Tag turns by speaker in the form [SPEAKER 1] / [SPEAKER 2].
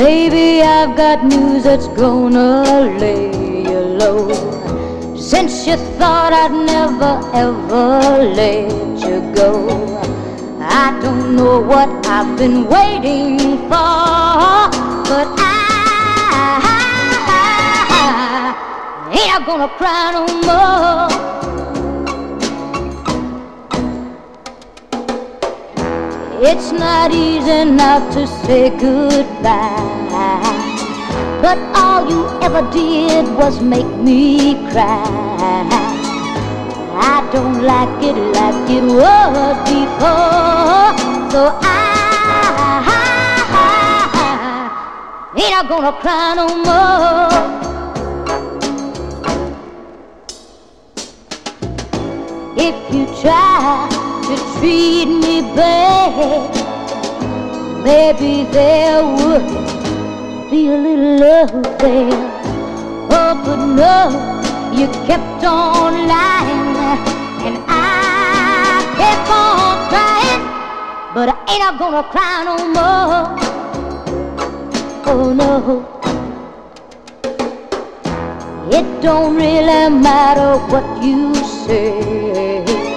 [SPEAKER 1] Baby, I've got news that's gonna lay you low. Since you thought I'd never ever let you go, I don't know what I've been waiting for, but I ain't gonna cry no more. It's not easy not to say goodbye, but all you ever did was make me cry. I don't like it was before, so I ain't gonna cry no more. If you try to treat me bad, maybe there would be a little love there. Oh, but no, you kept on lying, and I kept on trying, but I ain't gonna cry no more. Oh no, it don't really matter what you say.